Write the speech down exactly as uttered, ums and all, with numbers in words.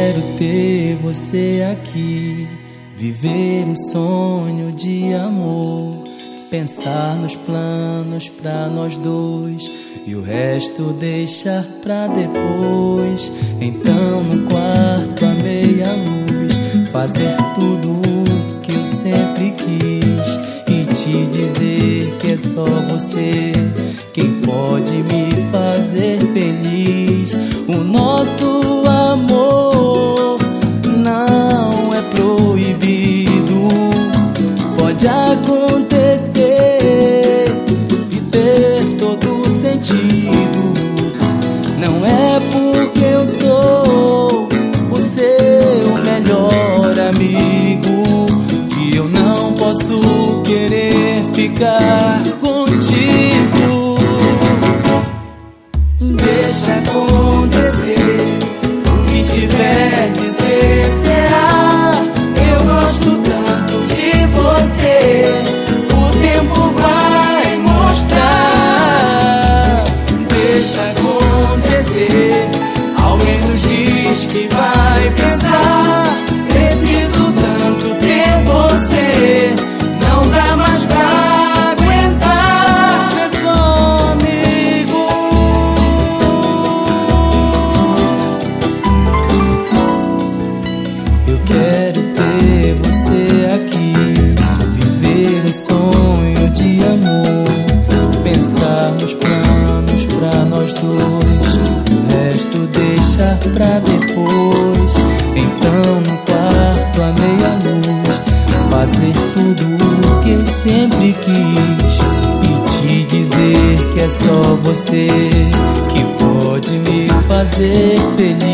quero ter você aqui, viver um sonho de amor, pensar nos planos pra nós dois e o resto deixar pra depois. Então no quarto à meia luz, fazer tudo o que eu sempre quis e te dizer que é só você quem pode me fazer feliz. O nosso amor não é proibido, pode acontecer e ter todo sentido. Não é porque eu sou o seu melhor amigo que eu não posso querer ficar contigo. Deixa acontecer, o que tiver de ser será. Eu gosto tanto de você, o tempo vai mostrar. Deixa acontecer, alguém nos diz que vai pensar. Preciso tanto ter você, não dá mais pra aguentar ser só amigo. Eu quero ter você aqui, viver um sonho de amor, pensar nos planos pra nós dois, o resto deixar pra depois. Então no quarto à meia luz, fazer tudo o que eu sempre quis e te dizer que é só você que pode me fazer feliz.